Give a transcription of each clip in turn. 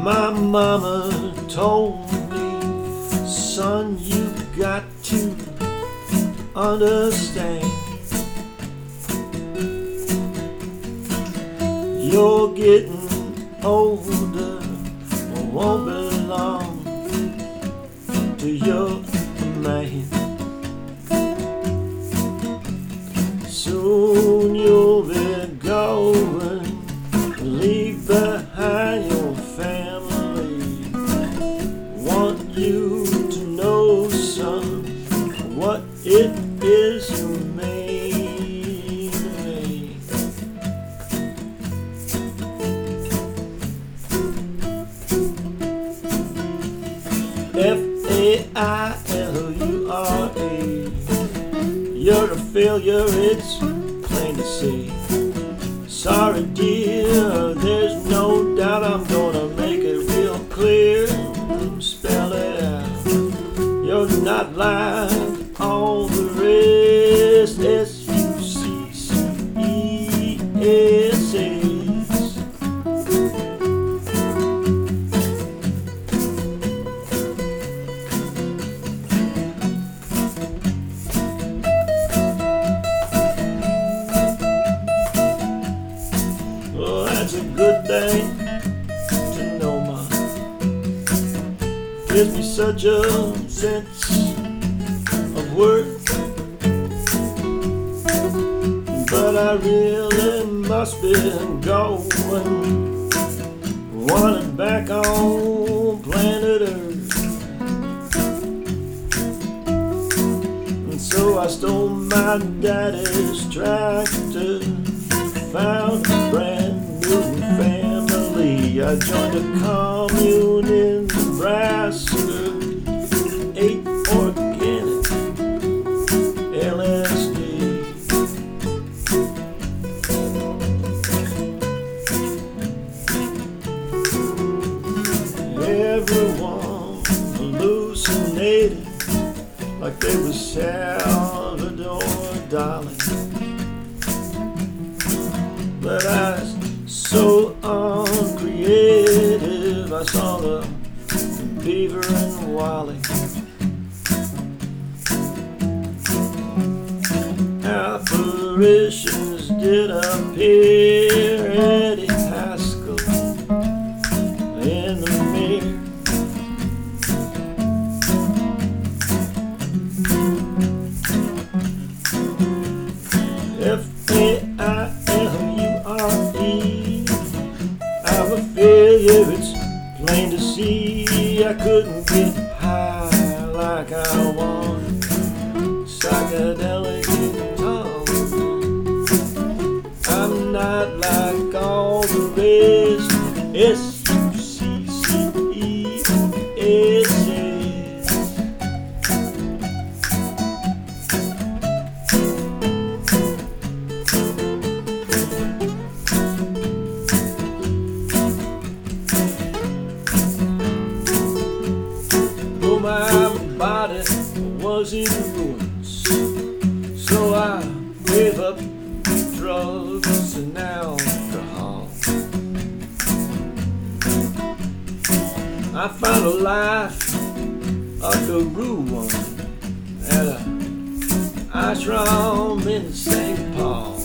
My mama told me, son, you got to understand, you're getting older, won't belong to your man. Soon you'll be going, leave behind your family. Want you to know, son, what it is you mean to me. Failure, you're a failure, it's plain to see. Sorry dear, there's no doubt, I'm gonna make it real clear. Spell it out, you're not like all the rest. S-U-C-C-E-S-S. That's a good thing to know, ma. Gives me such a sense of worth, but I really must be going. Wanted back on planet Earth, and so I stole my daddy's tractor, found a brand new family. I joined a commune in Nebraska, ate organic LSD. Everyone hallucinated like they were Salvador Dali. But I was so uncreative, I saw the Beaver and Wally. Apparitions did appear, Eddie Haskell in the mirror. Failure, I'm a failure, it's plain to see. I couldn't get high like I want, psychedelic guitar. I'm not like all the rest. S-U-C-C-E-S-S. My body was in ruins, so I gave up drugs and alcohol. I found a life I could rule one at a ashram in St. Paul.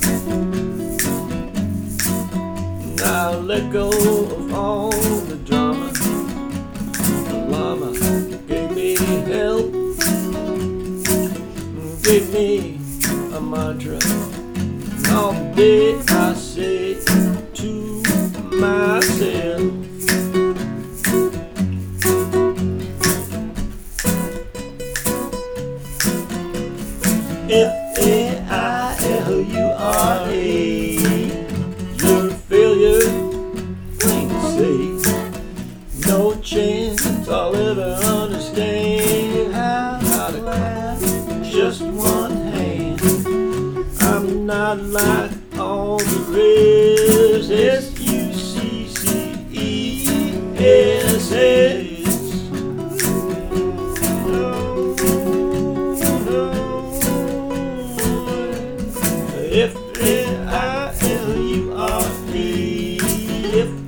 And I let go of all the drama. The Lama gave me help, gave me a mantra, and all day I say to myself, Failure, you're a failure, plain to say. No chance I'll ever understand how to clap just one hand. I'm not like all the rest. S-U-C-C-E-S-S. F-A-I-L-U-R-E.